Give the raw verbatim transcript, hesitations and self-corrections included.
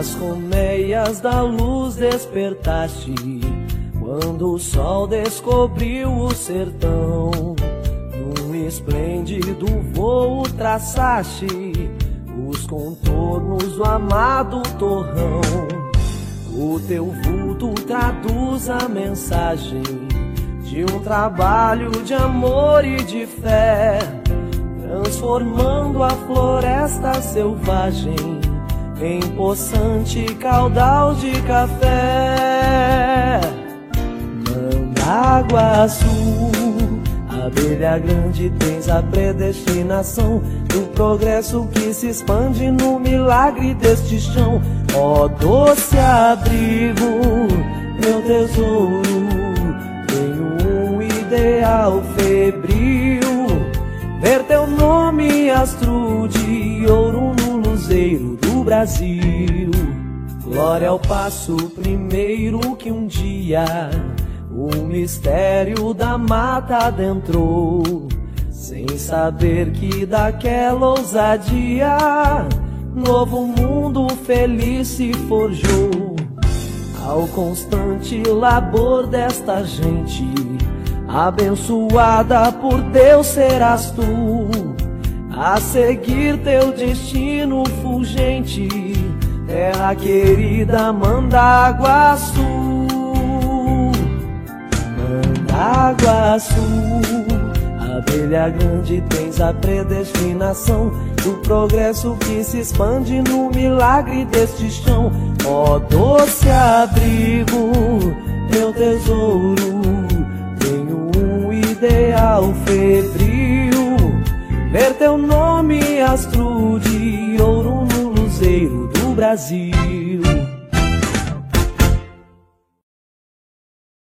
nas colmeias da luz despertaste, quando o sol descobriu o sertão. Num esplêndido voo traçaste os contornos do amado torrão. O teu vulto traduz a mensagem de um trabalho de amor e de fé, transformando a floresta selvagem em poçante caudal de café. Mandaguaçu, abelha grande, tens a predestinação do progresso que se expande no milagre deste chão. Ó doce abrigo, meu tesouro, tenho um ideal febril, ver teu nome astro de ouro no luzeiro do Brasil. Glória ao passo primeiro que um dia o mistério da mata adentrou, sem saber que daquela ousadia novo mundo feliz se forjou. Ao constante labor desta gente, abençoada por Deus serás tu, a seguir teu destino fulgente, terra querida Mandaguaçu. Mandaguaçu, abelha grande, tens a predestinação do progresso que se expande no milagre deste chão. Ó doce abrigo, meu tesouro, tenho um ideal febril, ver teu nome astro de ouro no luzeiro do Brasil.